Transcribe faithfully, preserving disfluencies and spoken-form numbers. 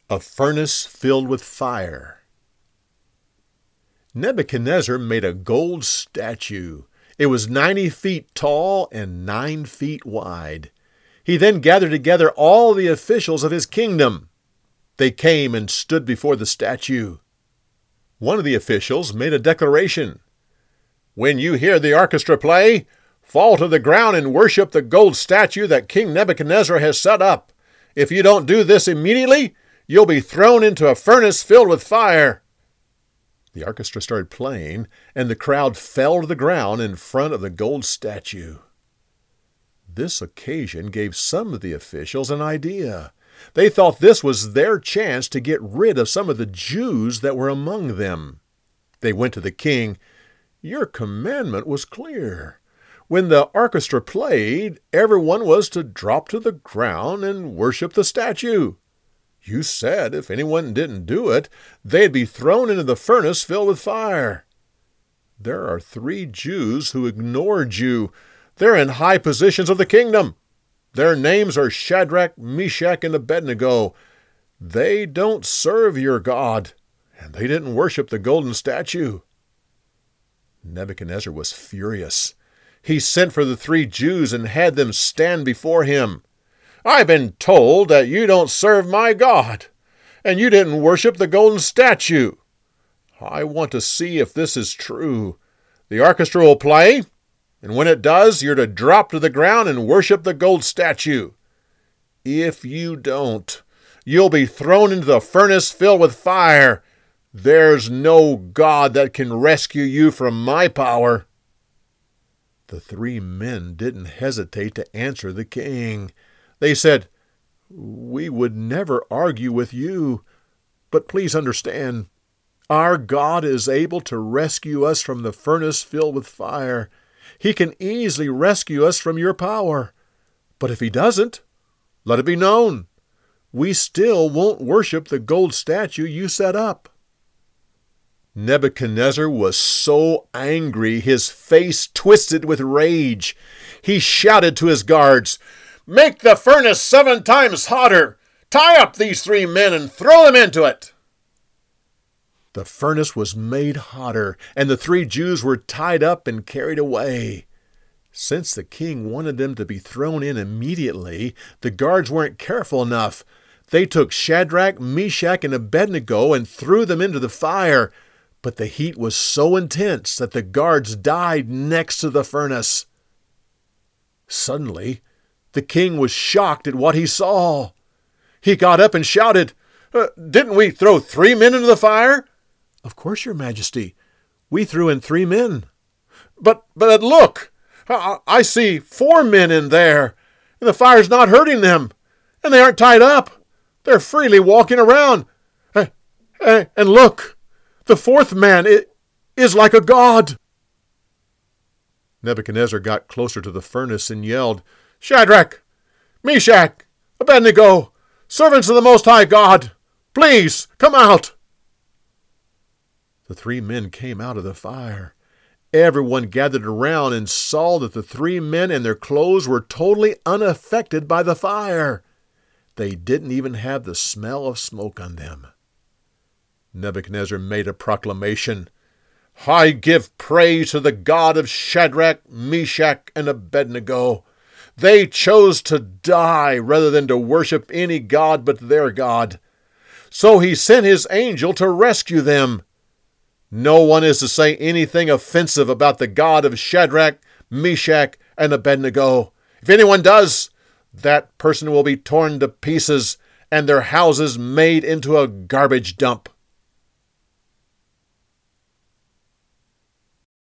A furnace filled with fire. Nebuchadnezzar made a gold statue. It was ninety feet tall and nine feet wide. He then gathered together all the officials of his kingdom. They came and stood before the statue. One of the officials made a declaration. "When you hear the orchestra play, fall to the ground and worship the gold statue that King Nebuchadnezzar has set up. If you don't do this immediately, you'll be thrown into a furnace filled with fire." The orchestra started playing, and the crowd fell to the ground in front of the gold statue. This occasion gave some of the officials an idea. They thought this was their chance to get rid of some of the Jews that were among them. They went to the king. "Your commandment was clear. When the orchestra played, everyone was to drop to the ground and worship the statue. You said if anyone didn't do it, they'd be thrown into the furnace filled with fire. There are three Jews who ignored you. They're in high positions of the kingdom. Their names are Shadrach, Meshach, and Abednego. They don't serve your God, and they didn't worship the golden statue." Nebuchadnezzar was furious. He sent for the three Jews and had them stand before him. "I've been told that you don't serve my God, and you didn't worship the golden statue. I want to see if this is true. The orchestra will play, and when it does, you're to drop to the ground and worship the gold statue. If you don't, you'll be thrown into the furnace filled with fire. There's no God that can rescue you from my power." The three men didn't hesitate to answer the king. They said, "We would never argue with you, but please understand, our God is able to rescue us from the furnace filled with fire. He can easily rescue us from your power. But if he doesn't, let it be known, we still won't worship the gold statue you set up." Nebuchadnezzar was so angry his face twisted with rage. He shouted to his guards, "Make the furnace seven times hotter! Tie up these three men and throw them into it!" The furnace was made hotter, and the three Jews were tied up and carried away. Since the king wanted them to be thrown in immediately, the guards weren't careful enough. They took Shadrach, Meshach, and Abednego and threw them into the fire, but the heat was so intense that the guards died next to the furnace. Suddenly, the king was shocked at what he saw. He got up and shouted, uh, "Didn't we throw three men into the fire?" "Of course, your majesty. We threw in three men." But, but look, I, I see four men in there, and the fire's not hurting them, and they aren't tied up. They're freely walking around. Uh, uh, and look, the fourth man is like a god." Nebuchadnezzar got closer to the furnace and yelled, "Shadrach, Meshach, Abednego, servants of the Most High God, please come out." The three men came out of the fire. Everyone gathered around and saw that the three men and their clothes were totally unaffected by the fire. They didn't even have the smell of smoke on them. Nebuchadnezzar made a proclamation. "I give praise to the God of Shadrach, Meshach, and Abednego. They chose to die rather than to worship any god but their God. So he sent his angel to rescue them. No one is to say anything offensive about the God of Shadrach, Meshach, and Abednego. If anyone does, that person will be torn to pieces and their houses made into a garbage dump."